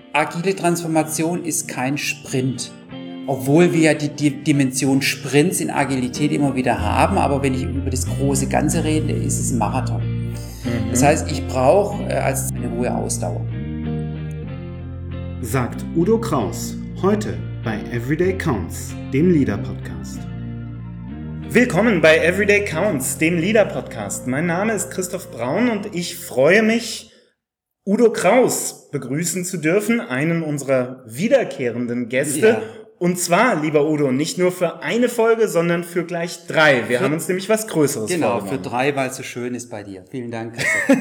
agile Transformation ist kein Sprint. Obwohl wir ja die Dimension Sprints in Agilität immer wieder haben, aber wenn ich über das große Ganze rede, ist es ein Marathon. Das heißt, ich brauche als eine hohe Ausdauer. Sagt Udo Kraus, heute bei Everyday Counts, dem Leader-Podcast. Willkommen bei Everyday Counts, dem Leader-Podcast. Mein Name ist Christoph Braun und ich freue mich, Udo Kraus begrüßen zu dürfen, einen unserer wiederkehrenden Gäste. Ja. Und zwar, lieber Udo, nicht nur für eine Folge, sondern für gleich 3. Wir haben uns nämlich was Größeres vorgenommen. Genau, für 3, weil es so schön ist bei dir. Vielen Dank.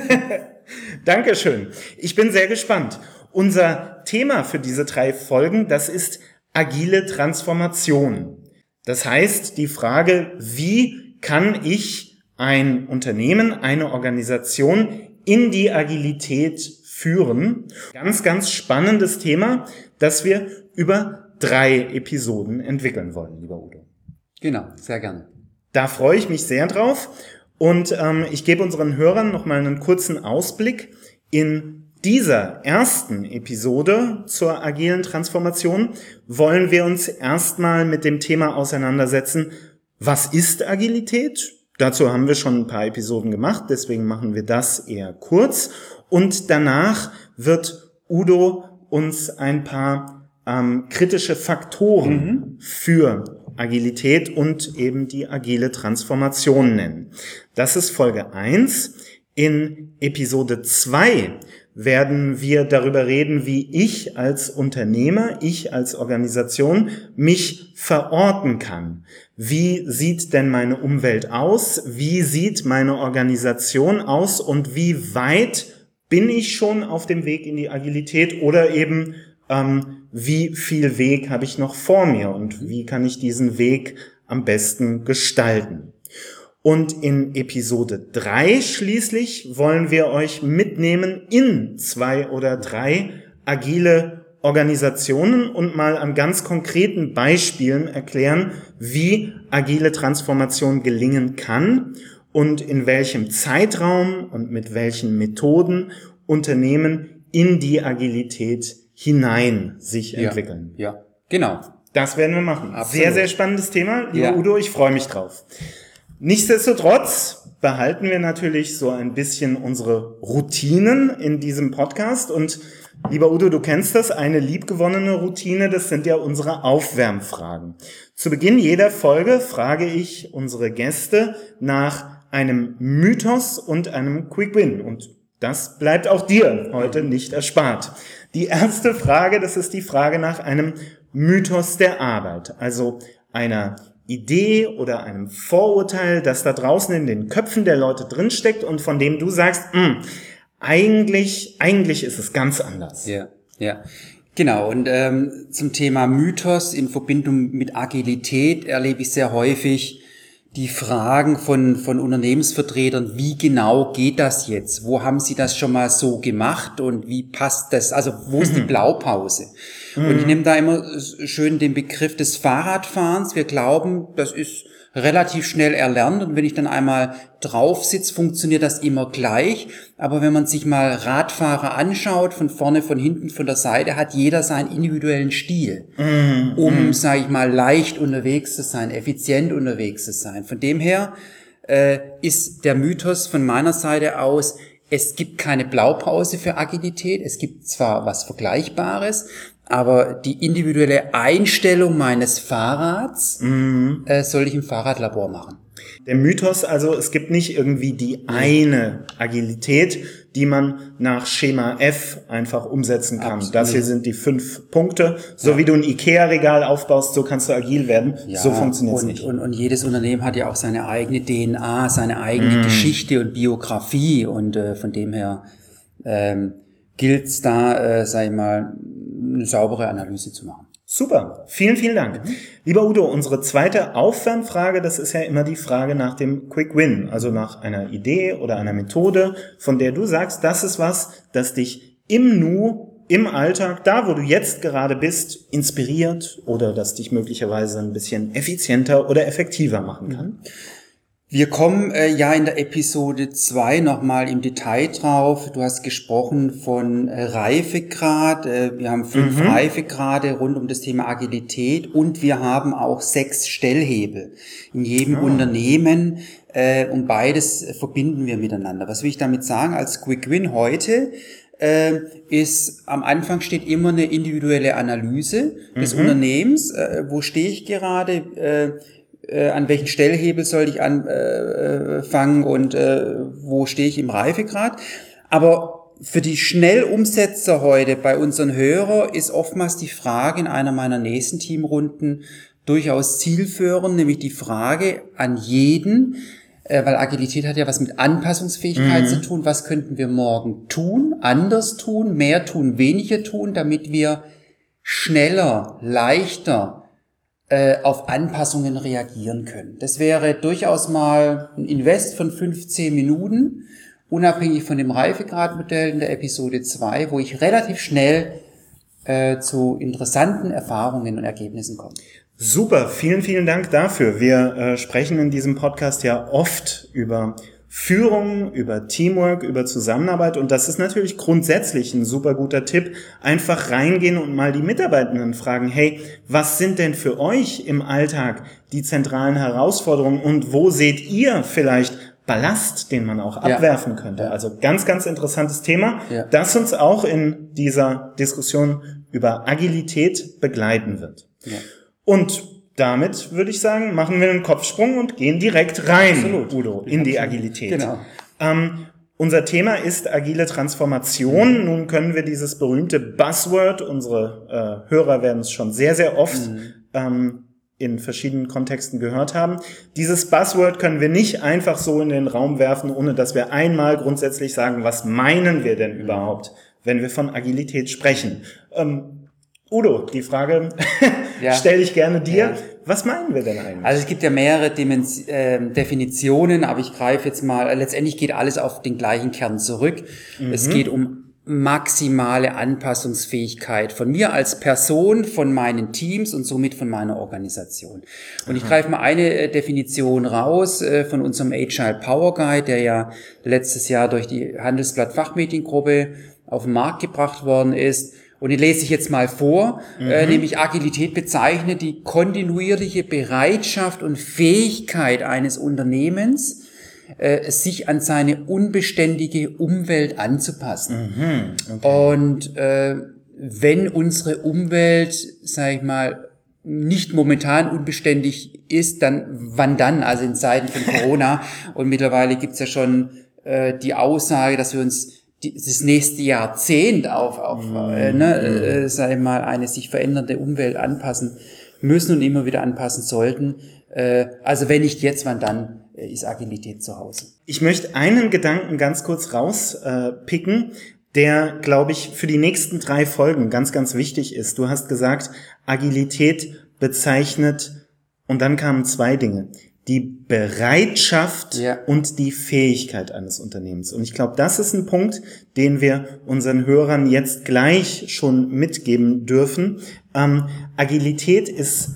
Dankeschön. Ich bin sehr gespannt. Unser Thema für diese 3 Folgen, das ist agile Transformation. Das heißt, die Frage, wie kann ich ein Unternehmen, eine Organisation in die Agilität führen? Ganz, ganz spannendes Thema, das wir über 3 Episoden entwickeln wollen, lieber Udo. Genau, sehr gerne. Da freue ich mich sehr drauf und ich gebe unseren Hörern nochmal einen kurzen Ausblick. In dieser ersten Episode zur agilen Transformation wollen wir uns erstmal mit dem Thema auseinandersetzen, was ist Agilität? Dazu haben wir schon ein paar Episoden gemacht, deswegen machen wir das eher kurz. Und danach wird Udo uns ein paar kritische Faktoren für Agilität und eben die agile Transformation nennen. Das ist Folge 1. In Episode 2 werden wir darüber reden, wie ich als Unternehmer, ich als Organisation mich verorten kann. Wie sieht denn meine Umwelt aus? Wie sieht meine Organisation aus? Und wie weit bin ich schon auf dem Weg in die Agilität oder eben wie viel Weg habe ich noch vor mir und wie kann ich diesen Weg am besten gestalten. Und in Episode 3 schließlich wollen wir euch mitnehmen in 2 oder 3 agile Organisationen und mal an ganz konkreten Beispielen erklären, wie agile Transformation gelingen kann und in welchem Zeitraum und mit welchen Methoden Unternehmen in die Agilität hinein sich entwickeln. Ja, genau. Das werden wir machen. Absolut. Sehr, sehr spannendes Thema. Lieber Udo, ich freue mich drauf. Nichtsdestotrotz behalten wir natürlich so ein bisschen unsere Routinen in diesem Podcast. Und lieber Udo, du kennst das, eine liebgewonnene Routine, das sind ja unsere Aufwärmfragen. Zu Beginn jeder Folge frage ich unsere Gäste nach einem Mythos und einem Quick Win. Und das bleibt auch dir heute nicht erspart. Die erste Frage, das ist die Frage nach einem Mythos der Arbeit, also einer Idee oder einem Vorurteil, das da draußen in den Köpfen der Leute drinsteckt und von dem du sagst, eigentlich ist es ganz anders. Ja. Genau, und zum Thema Mythos in Verbindung mit Agilität erlebe ich sehr häufig die Fragen von Unternehmensvertretern, wie genau geht das jetzt? Wo haben Sie das schon mal so gemacht und wie passt das? Also wo ist die Blaupause? Und ich nehme da immer schön den Begriff des Fahrradfahrens. Wir glauben, das ist relativ schnell erlernt und wenn ich dann einmal drauf sitze, funktioniert das immer gleich. Aber wenn man sich mal Radfahrer anschaut, von vorne, von hinten, von der Seite, hat jeder seinen individuellen Stil, um, sage ich mal, leicht unterwegs zu sein, effizient unterwegs zu sein. Von dem her ist der Mythos von meiner Seite aus, es gibt keine Blaupause für Agilität, es gibt zwar was Vergleichbares, aber die individuelle Einstellung meines Fahrrads soll ich im Fahrradlabor machen. Der Mythos also, es gibt nicht irgendwie die eine Agilität, die man nach Schema F einfach umsetzen kann. Absolut. Das hier sind die 5 Punkte. So wie du ein Ikea-Regal aufbaust, so kannst du agil werden. Ja, so funktioniert es nicht. Und jedes Unternehmen hat ja auch seine eigene DNA, seine eigene Geschichte und Biografie. Und von dem her gilt es da, sag ich mal, eine saubere Analyse zu machen. Super, vielen, vielen Dank. Lieber Udo, unsere zweite Aufwärmfrage, das ist ja immer die Frage nach dem Quick Win, also nach einer Idee oder einer Methode, von der du sagst, das ist was, das dich im Nu, im Alltag, da wo du jetzt gerade bist, inspiriert oder das dich möglicherweise ein bisschen effizienter oder effektiver machen kann. Wir kommen ja in der Episode 2 nochmal im Detail drauf. Du hast gesprochen von Reifegrad. Wir haben 5 Reifegrade rund um das Thema Agilität und wir haben auch 6 Stellhebel in jedem Unternehmen und beides verbinden wir miteinander. Was will ich damit sagen? Als Quick Win heute ist, am Anfang steht immer eine individuelle Analyse des Unternehmens. Wo stehe ich gerade? An welchen Stellhebel soll ich anfangen und wo stehe ich im Reifegrad. Aber für die Schnellumsetzer heute bei unseren Hörern ist oftmals die Frage in einer meiner nächsten Teamrunden durchaus zielführend, nämlich die Frage an jeden, weil Agilität hat ja was mit Anpassungsfähigkeit zu tun. Was könnten wir morgen tun, anders tun, mehr tun, weniger tun, damit wir schneller, leichter auf Anpassungen reagieren können. Das wäre durchaus mal ein Invest von 15 Minuten, unabhängig von dem Reifegradmodell in der Episode 2, wo ich relativ schnell zu interessanten Erfahrungen und Ergebnissen komme. Super, vielen, vielen Dank dafür. Wir sprechen in diesem Podcast ja oft über Führung, über Teamwork, über Zusammenarbeit und das ist natürlich grundsätzlich ein super guter Tipp. Einfach reingehen und mal die Mitarbeitenden fragen, hey, was sind denn für euch im Alltag die zentralen Herausforderungen und wo seht ihr vielleicht Ballast, den man auch abwerfen könnte? Ja. Also ganz, ganz interessantes Thema, das uns auch in dieser Diskussion über Agilität begleiten wird. Ja. Und damit würde ich sagen, machen wir einen Kopfsprung und gehen direkt rein, Udo, in die Agilität. Genau. Unser Thema ist agile Transformation. Nun können wir dieses berühmte Buzzword, unsere Hörer werden es schon sehr, sehr oft in verschiedenen Kontexten gehört haben. Dieses Buzzword können wir nicht einfach so in den Raum werfen, ohne dass wir einmal grundsätzlich sagen, was meinen wir denn überhaupt, wenn wir von Agilität sprechen. Udo, die Frage stelle ich gerne dir. Ja. Was meinen wir denn eigentlich? Also es gibt ja mehrere Definitionen, aber ich greife jetzt mal, letztendlich geht alles auf den gleichen Kern zurück. Es geht um maximale Anpassungsfähigkeit von mir als Person, von meinen Teams und somit von meiner Organisation. Und ich greife mal eine Definition raus von unserem Agile Power Guide, der ja letztes Jahr durch die Handelsblatt Fachmediengruppe auf den Markt gebracht worden ist. Und die lese ich jetzt mal vor, nämlich Agilität bezeichnet die kontinuierliche Bereitschaft und Fähigkeit eines Unternehmens, sich an seine unbeständige Umwelt anzupassen. Okay. Und wenn unsere Umwelt, sage ich mal, nicht momentan unbeständig ist, dann wann dann? Also in Zeiten von Corona. Und mittlerweile gibt's ja schon die Aussage, dass wir uns das nächste Jahrzehnt auf sag ich mal, eine sich verändernde Umwelt anpassen müssen und immer wieder anpassen sollten. Also wenn nicht jetzt, wann dann ist Agilität zu Hause. Ich möchte einen Gedanken ganz kurz rauspicken, der, glaube ich, für die nächsten 3 Folgen ganz, ganz wichtig ist. Du hast gesagt, Agilität bezeichnet, und dann kamen 2 Dinge. Die Bereitschaft und die Fähigkeit eines Unternehmens. Und ich glaube, das ist ein Punkt, den wir unseren Hörern jetzt gleich schon mitgeben dürfen. Agilität ist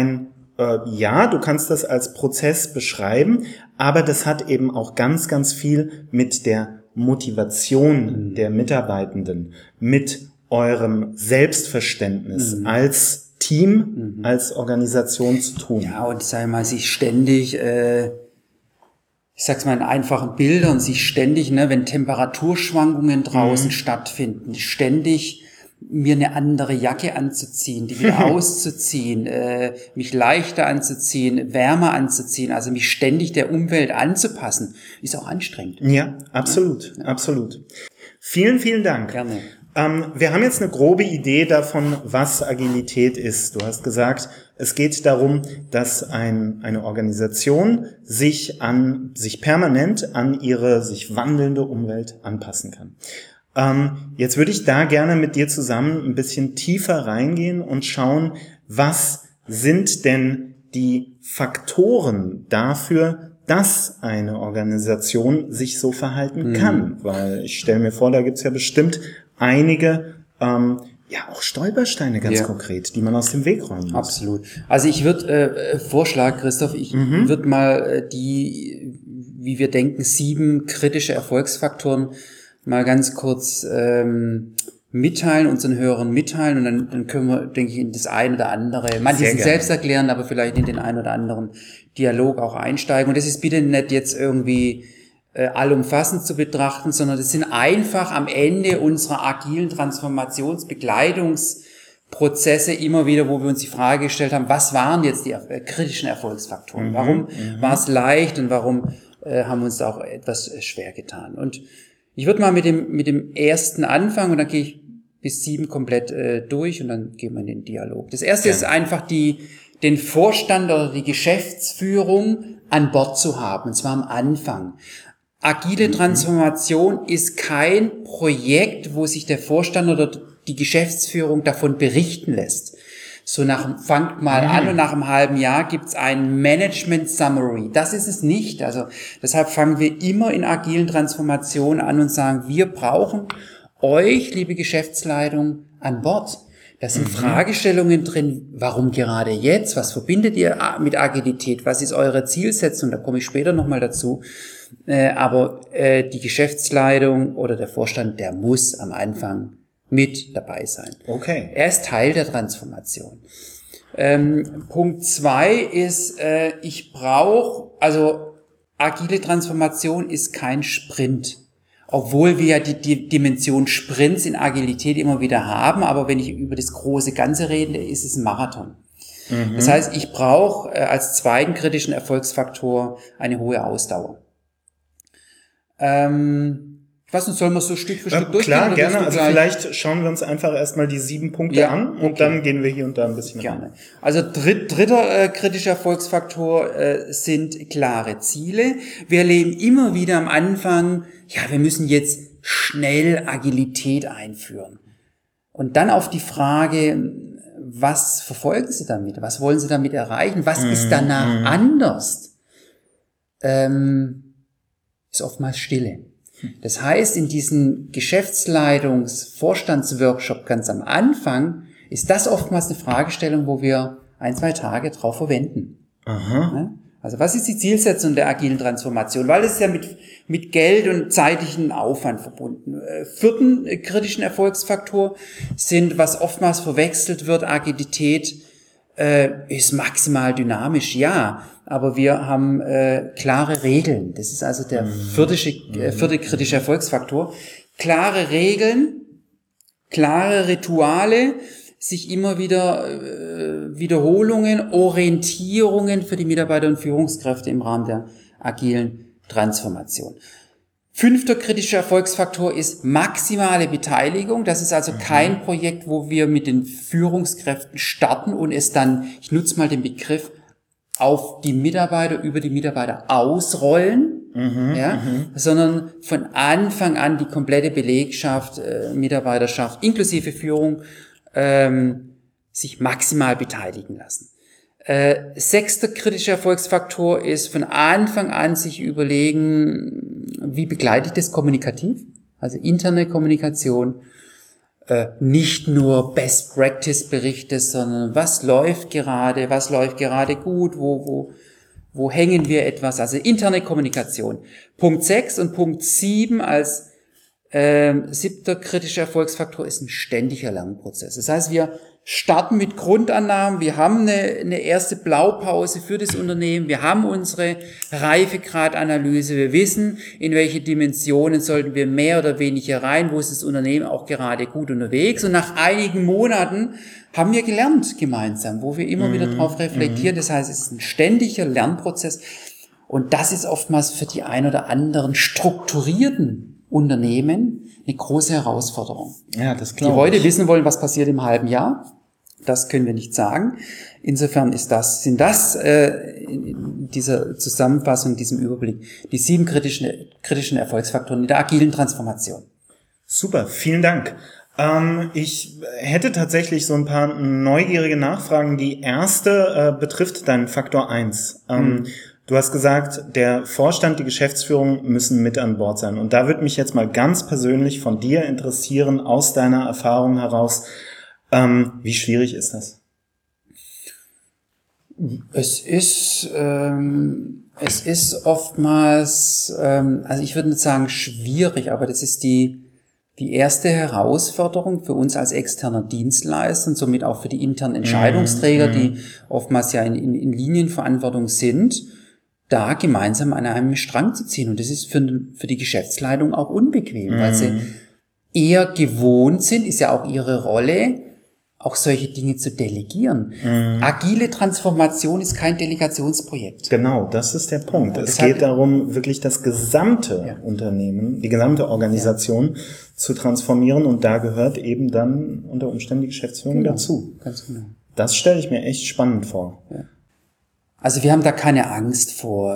du kannst das als Prozess beschreiben, aber das hat eben auch ganz, ganz viel mit der Motivation der Mitarbeitenden, mit eurem Selbstverständnis als Team, als Organisation zu tun. Ja, und sag mal, sich ständig, ich sag's mal in einfachen Bildern, sich ständig, wenn Temperaturschwankungen draußen stattfinden, ständig mir eine andere Jacke anzuziehen, die wieder auszuziehen, mich leichter anzuziehen, wärmer anzuziehen, also mich ständig der Umwelt anzupassen, ist auch anstrengend. Ja, absolut, absolut. Vielen, vielen Dank. Gerne. Wir haben jetzt eine grobe Idee davon, was Agilität ist. Du hast gesagt, es geht darum, dass eine Organisation sich permanent an ihre sich wandelnde Umwelt anpassen kann. Jetzt würde ich da gerne mit dir zusammen ein bisschen tiefer reingehen und schauen, was sind denn die Faktoren dafür, dass eine Organisation sich so verhalten kann. Weil ich stelle mir vor, da gibt's ja bestimmt einige ja auch Stolpersteine ganz konkret, die man aus dem Weg räumen muss. Absolut. Also ich würde vorschlagen, Christoph, ich würde mal wie wir denken, 7 kritische Erfolgsfaktoren mal ganz kurz mitteilen, unseren Hörern mitteilen und dann können wir, denke ich, in das ein oder andere, manche sind selbst erklären, aber vielleicht in den ein oder anderen Dialog auch einsteigen. Und das ist bitte nicht jetzt irgendwie allumfassend zu betrachten, sondern das sind einfach am Ende unserer agilen Transformationsbegleitungsprozesse immer wieder, wo wir uns die Frage gestellt haben, was waren jetzt die kritischen Erfolgsfaktoren? Warum war es leicht und warum haben wir uns da auch etwas schwer getan? Und ich würde mal mit dem ersten anfangen und dann gehe ich bis 7 komplett durch und dann gehen wir in den Dialog. Das erste ist einfach den Vorstand oder die Geschäftsführung an Bord zu haben, und zwar am Anfang. Agile Transformation ist kein Projekt, wo sich der Vorstand oder die Geschäftsführung davon berichten lässt. So fangt mal an und nach einem halben Jahr gibt's ein Management Summary. Das ist es nicht. Also deshalb fangen wir immer in agilen Transformationen an und sagen, wir brauchen euch, liebe Geschäftsleitung, an Bord. Da sind Fragestellungen drin, warum gerade jetzt? Was verbindet ihr mit Agilität? Was ist eure Zielsetzung? Da komme ich später nochmal dazu. Aber die Geschäftsleitung oder der Vorstand, der muss am Anfang mit dabei sein. Okay. Er ist Teil der Transformation. Punkt 2 ist, also agile Transformation ist kein Sprint. Obwohl wir ja die Dimension Sprints in Agilität immer wieder haben, aber wenn ich über das große Ganze rede, ist es ein Marathon. Das heißt, ich brauche als zweiten kritischen Erfolgsfaktor eine hohe Ausdauer. Ich weiß nicht, sollen wir so Stück für Stück durchgehen? Klar, gerne. Also vielleicht schauen wir uns einfach erstmal die 7 Punkte an und dann gehen wir hier und da ein bisschen rein. Also dritter kritischer Erfolgsfaktor sind klare Ziele. Wir erleben immer wieder am Anfang, wir müssen jetzt schnell Agilität einführen. Und dann auf die Frage, was verfolgen Sie damit? Was wollen Sie damit erreichen? Was ist danach anders? Ist oftmals Stille. Das heißt, in diesem Geschäftsleitungs-Vorstandsworkshop ganz am Anfang ist das oftmals eine Fragestellung, wo wir 1-2 Tage drauf verwenden. Aha. Also was ist die Zielsetzung der agilen Transformation? Weil es ist ja mit Geld und zeitlichen Aufwand verbunden. Vierten kritischen Erfolgsfaktor sind, was oftmals verwechselt wird, Agilität ist maximal dynamisch, ja, aber wir haben klare Regeln. Das ist also der vierte kritische Erfolgsfaktor. Klare Regeln, klare Rituale, sich immer wieder Wiederholungen, Orientierungen für die Mitarbeiter und Führungskräfte im Rahmen der agilen Transformation. 5. kritischer Erfolgsfaktor ist maximale Beteiligung. Das ist also kein Projekt, wo wir mit den Führungskräften starten und es dann, ich nutze mal den Begriff, auf die Mitarbeiter, über die Mitarbeiter ausrollen, sondern von Anfang an die komplette Belegschaft, Mitarbeiterschaft inklusive Führung sich maximal beteiligen lassen. 6. kritischer Erfolgsfaktor ist von Anfang an sich überlegen, wie begleite ich das kommunikativ? Also interne Kommunikation, nicht nur Best Practice Berichte, sondern was läuft gerade gut, wo hängen wir etwas, also interne Kommunikation. Punkt 6 und Punkt 7 als 7. kritischer Erfolgsfaktor ist ein ständiger Lernprozess. Das heißt, wir starten mit Grundannahmen, wir haben eine erste Blaupause für das Unternehmen, wir haben unsere Reifegradanalyse, wir wissen, in welche Dimensionen sollten wir mehr oder weniger rein, wo ist das Unternehmen auch gerade gut unterwegs, und nach einigen Monaten haben wir gelernt gemeinsam, wo wir immer wieder drauf reflektieren. Das heißt, es ist ein ständiger Lernprozess, und das ist oftmals für die ein oder anderen strukturierten Unternehmen eine große Herausforderung. Ja, das glaube ich. Die heute wissen wollen, was passiert im halben Jahr, das können wir nicht sagen. Insofern sind das in dieser Zusammenfassung, in diesem Überblick, die 7 kritischen Erfolgsfaktoren in der agilen Transformation. Super, vielen Dank. Ich hätte tatsächlich so ein paar neugierige Nachfragen. Die erste betrifft deinen Faktor 1. Du hast gesagt, der Vorstand, die Geschäftsführung müssen mit an Bord sein. Und da würde mich jetzt mal ganz persönlich von dir interessieren, aus deiner Erfahrung heraus, Wie schwierig ist das? Es ist oftmals, also ich würde nicht sagen schwierig, aber das ist die erste Herausforderung für uns als externer Dienstleister und somit auch für die internen Entscheidungsträger, die oftmals ja in Linienverantwortung sind, da gemeinsam an einem Strang zu ziehen. Und das ist für die Geschäftsleitung auch unbequem, weil sie eher gewohnt sind, ist ja auch ihre Rolle, auch solche Dinge zu delegieren. Agile Transformation ist kein Delegationsprojekt. Genau, das ist der Punkt. Es geht darum, wirklich das gesamte Unternehmen, die gesamte Organisation zu transformieren und da gehört eben dann unter Umständen die Geschäftsführung dazu. Ganz genau. Das stelle ich mir echt spannend vor. Ja. Also wir haben da keine Angst vor,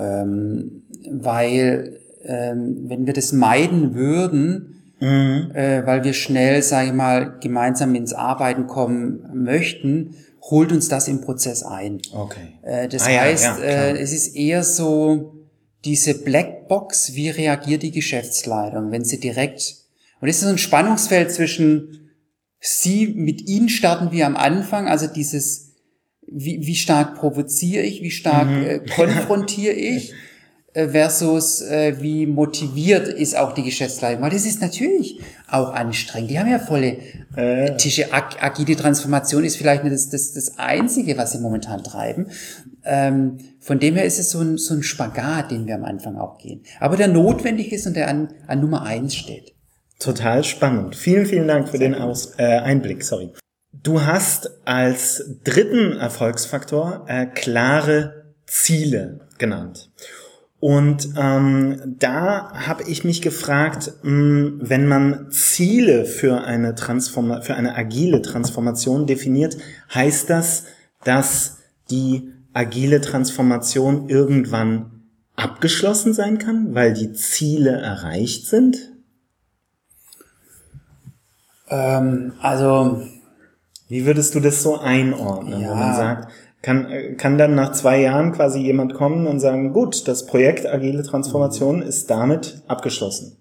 weil wenn wir das meiden würden, weil wir schnell, sage ich mal, gemeinsam ins Arbeiten kommen möchten, holt uns das im Prozess ein. Okay. Das heißt, es ist eher so diese Blackbox, wie reagiert die Geschäftsleitung, wenn sie direkt, und es ist so ein Spannungsfeld zwischen mit ihnen starten wir am Anfang, also dieses, wie stark provoziere ich, wie stark konfrontiere ich, versus wie motiviert ist auch die Geschäftsleitung. Weil das ist natürlich auch anstrengend. Die haben ja volle Tische. Agile Transformation ist vielleicht nicht das Einzige, was sie momentan treiben. Von dem her ist es so ein Spagat, den wir am Anfang auch gehen. Aber der notwendig ist und der an Nummer 1 steht. Total spannend. Vielen, vielen Dank für den Einblick. Sorry. Du hast als dritten Erfolgsfaktor klare Ziele genannt. Und da habe ich mich gefragt, wenn man Ziele für eine agile Transformation definiert, heißt das, dass die agile Transformation irgendwann abgeschlossen sein kann, weil die Ziele erreicht sind? Wie würdest du das so einordnen, wenn man sagt, kann dann nach 2 Jahren quasi jemand kommen und sagen, gut, das Projekt Agile Transformation ist damit abgeschlossen?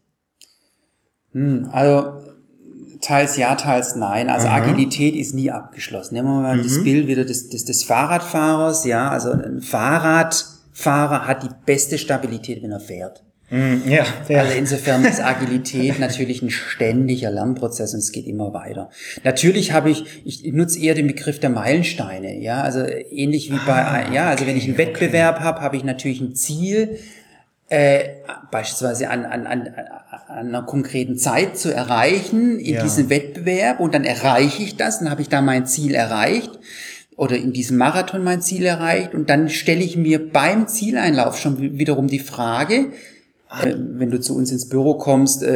Also teils ja, teils nein. Also Agilität ist nie abgeschlossen. Nehmen wir mal das Bild wieder des Fahrradfahrers. Ja, also ein Fahrradfahrer hat die beste Stabilität, wenn er fährt. Ja. Also insofern ist Agilität natürlich ein ständiger Lernprozess und es geht immer weiter. Natürlich ich nutze eher den Begriff der Meilensteine, ja, also ähnlich wie also wenn ich einen Wettbewerb habe ich natürlich ein Ziel, beispielsweise an einer konkreten Zeit zu erreichen in diesem Wettbewerb und dann erreiche ich das, dann habe ich da mein Ziel erreicht. Oder in diesem Marathon mein Ziel erreicht und dann stelle ich mir beim Zieleinlauf schon wiederum die Frage, wenn du zu uns ins Büro kommst,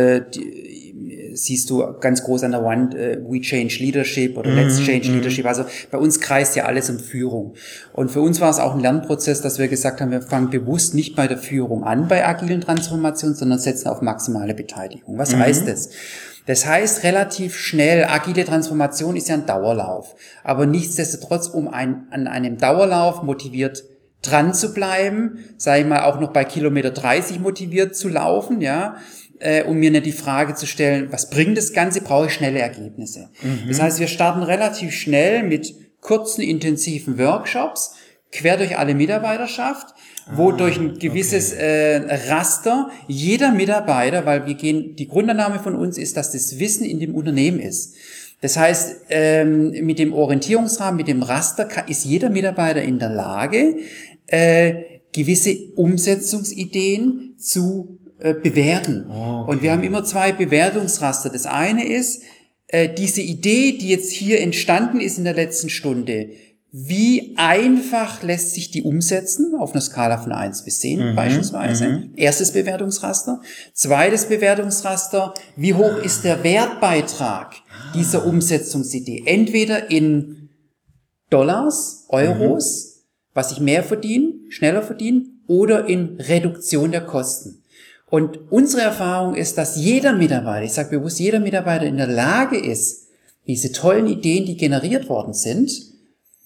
siehst du ganz groß an der Wand, we change leadership oder let's change leadership. Also bei uns kreist ja alles um Führung. Und für uns war es auch ein Lernprozess, dass wir gesagt haben, wir fangen bewusst nicht bei der Führung an bei agilen Transformationen, sondern setzen auf maximale Beteiligung. Was heißt das? Das heißt relativ schnell, agile Transformation ist ja ein Dauerlauf. Aber nichtsdestotrotz, an einem Dauerlauf motiviert dran zu bleiben, sage ich mal, auch noch bei Kilometer 30 motiviert zu laufen, ja, um mir nicht die Frage zu stellen, was bringt das Ganze, brauche ich schnelle Ergebnisse. Das heißt, wir starten relativ schnell mit kurzen, intensiven Workshops, quer durch alle Mitarbeiterschaft, wo durch ein gewisses Raster jeder Mitarbeiter, weil die Grundannahme von uns ist, dass das Wissen in dem Unternehmen ist. Das heißt, mit dem Orientierungsrahmen, mit dem Raster ist jeder Mitarbeiter in der Lage, gewisse Umsetzungsideen zu bewerten. Okay. Und wir haben immer 2 Bewertungsraster. Das eine ist, diese Idee, die jetzt hier entstanden ist in der letzten Stunde, wie einfach lässt sich die umsetzen, auf einer Skala von 1 bis 10 beispielsweise. Erstes Bewertungsraster. Zweites Bewertungsraster, wie hoch ist der Wertbeitrag dieser Umsetzungsidee? Entweder in Dollars, Euros, was ich mehr verdiene, schneller verdiene, oder in Reduktion der Kosten. Und unsere Erfahrung ist, dass jeder Mitarbeiter, ich sage bewusst, jeder Mitarbeiter in der Lage ist, diese tollen Ideen, die generiert worden sind,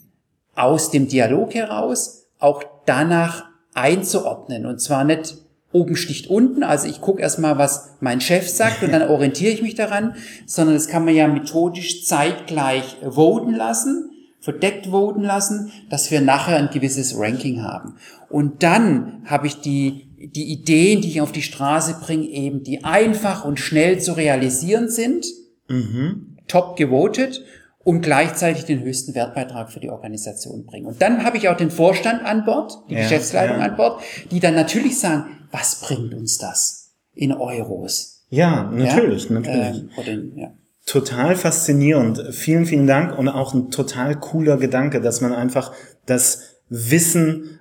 aus dem Dialog heraus auch danach einzuordnen. Und zwar nicht oben sticht unten, also ich gucke erstmal, was mein Chef sagt und dann orientiere ich mich daran, sondern das kann man ja methodisch zeitgleich voten lassen, verdeckt voten lassen, dass wir nachher ein gewisses Ranking haben. Und dann habe ich die Ideen, die ich auf die Straße bringe, eben die einfach und schnell zu realisieren sind, top gewotet und gleichzeitig den höchsten Wertbeitrag für die Organisation bringen. Und dann habe ich auch den Vorstand an Bord, die Geschäftsleitung an Bord, die dann natürlich sagen, was bringt uns das in Euros? Ja, natürlich. Total faszinierend. Vielen, vielen Dank und auch ein total cooler Gedanke, dass man einfach das Wissen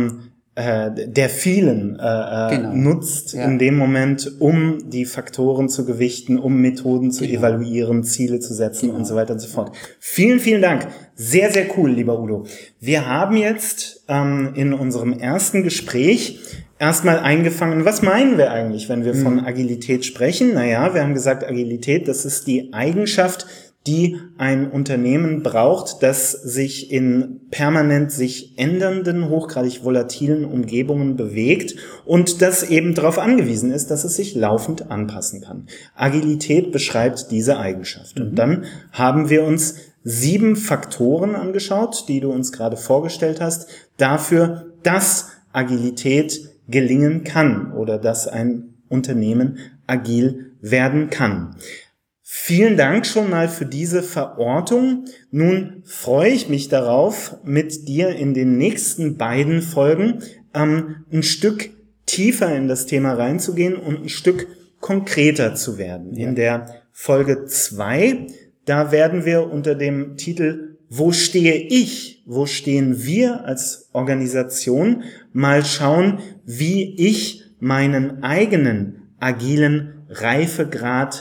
der vielen nutzt in dem Moment, um die Faktoren zu gewichten, um Methoden zu evaluieren, Ziele zu setzen und so weiter und so fort. Vielen, vielen Dank. Sehr, sehr cool, lieber Udo. Wir haben jetzt in unserem ersten Gespräch erstmal eingefangen, was meinen wir eigentlich, wenn wir von Agilität sprechen? Naja, wir haben gesagt, Agilität, das ist die Eigenschaft, die ein Unternehmen braucht, das sich in permanent sich ändernden, hochgradig volatilen Umgebungen bewegt und das eben darauf angewiesen ist, dass es sich laufend anpassen kann. Agilität beschreibt diese Eigenschaft. Und dann haben wir uns 7 Faktoren angeschaut, die du uns gerade vorgestellt hast, dafür, dass Agilität gelingen kann oder dass ein Unternehmen agil werden kann. Vielen Dank schon mal für diese Verortung. Nun freue ich mich darauf, mit dir in den nächsten beiden Folgen ein Stück tiefer in das Thema reinzugehen und ein Stück konkreter zu werden. In der Folge 2, da werden wir unter dem Titel Wo stehe ich? Wo stehen wir als Organisation? Mal schauen, wie ich meinen eigenen agilen Reifegrad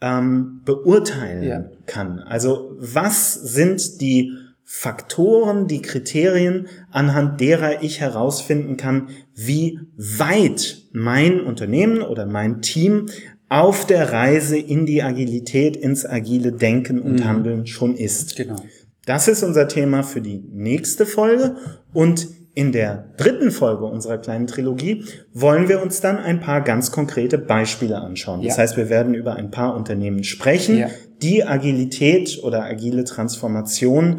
beurteilen kann. Also was sind die Faktoren, die Kriterien, anhand derer ich herausfinden kann, wie weit mein Unternehmen oder mein Team auf der Reise in die Agilität, ins agile Denken und Handeln schon ist. Genau. Das ist unser Thema für die nächste Folge und in der 3. Folge unserer kleinen Trilogie wollen wir uns dann ein paar ganz konkrete Beispiele anschauen. Das heißt, wir werden über ein paar Unternehmen sprechen, die Agilität oder agile Transformation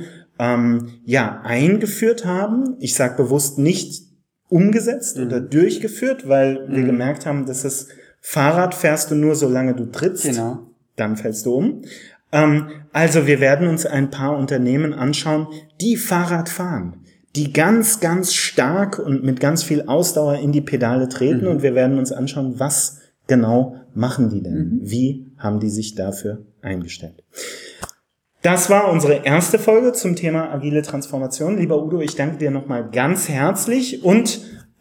eingeführt haben. Ich sage bewusst nicht umgesetzt oder durchgeführt, weil wir gemerkt haben, dass das Fahrrad fährst du nur, solange du trittst, dann fällst du um. Also wir werden uns ein paar Unternehmen anschauen, die Fahrrad fahren, die ganz, ganz stark und mit ganz viel Ausdauer in die Pedale treten und wir werden uns anschauen, was genau machen die denn? Wie haben die sich dafür eingestellt? Das war unsere erste Folge zum Thema agile Transformation. Lieber Udo, ich danke dir nochmal ganz herzlich und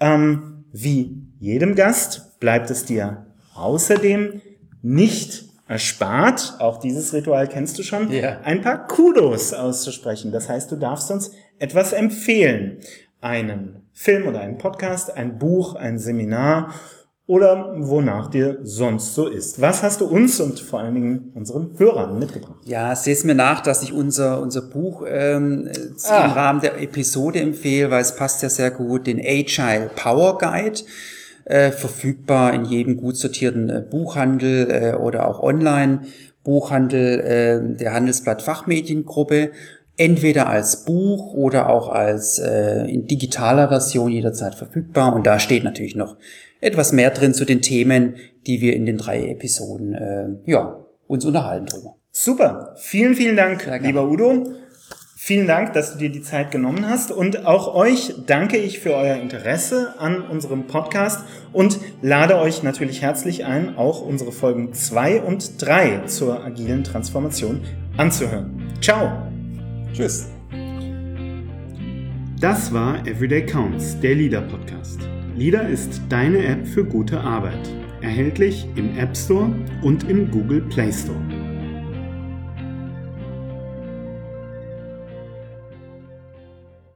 wie jedem Gast bleibt es dir außerdem nicht erspart, auch dieses Ritual kennst du schon, ein paar Kudos auszusprechen. Das heißt, du darfst uns etwas empfehlen. Einen Film oder einen Podcast, ein Buch, ein Seminar oder wonach dir sonst so ist. Was hast du uns und vor allen Dingen unseren Hörern mitgebracht? Ja, seht mir nach, dass ich unser Buch im Rahmen der Episode empfehle, weil es passt ja sehr gut, den Agile Power Guide. Verfügbar in jedem gut sortierten Buchhandel oder auch Online-Buchhandel der Handelsblatt Fachmediengruppe, entweder als Buch oder auch als in digitaler Version jederzeit verfügbar. Und da steht natürlich noch etwas mehr drin zu den Themen, die wir in den 3 Episoden uns unterhalten drüber. Super, vielen, vielen Dank, lieber Udo. Vielen Dank, dass du dir die Zeit genommen hast und auch euch danke ich für euer Interesse an unserem Podcast und lade euch natürlich herzlich ein, auch unsere Folgen 2 und 3 zur agilen Transformation anzuhören. Ciao. Tschüss. Das war Everyday Counts, der LEADER Podcast. LEADER ist deine App für gute Arbeit. Erhältlich im App Store und im Google Play Store.